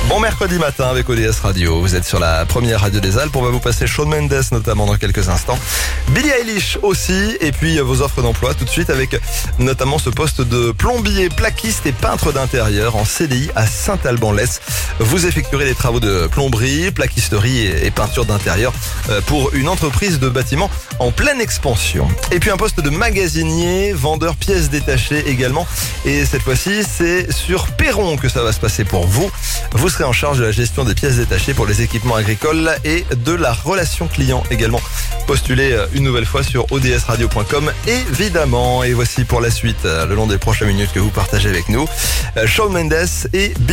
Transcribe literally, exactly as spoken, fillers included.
Bon mercredi matin avec O D S Radio. Vous êtes sur la première radio des Alpes. On va vous passer Shawn Mendes notamment dans quelques instants. Billie Eilish aussi. Et puis vos offres d'emploi tout de suite avec notamment ce poste de plombier, plaquiste et peintre d'intérieur en C D I à Saint-Alban-l'Hesse. Vous effectuerez des travaux de plomberie, plaquisterie et peinture d'intérieur pour une entreprise de bâtiments en pleine expansion. Et puis un poste de magasinier, vendeur pièces détachées également. Et cette fois-ci, c'est sur Perron que ça va se passer pour vous. Vous serez en charge de la gestion des pièces détachées pour les équipements agricoles et de la relation client également. Postulez une nouvelle fois sur o d s radio point com évidemment. Et voici pour la suite, le long des prochaines minutes que vous partagez avec nous, Shawn Mendes et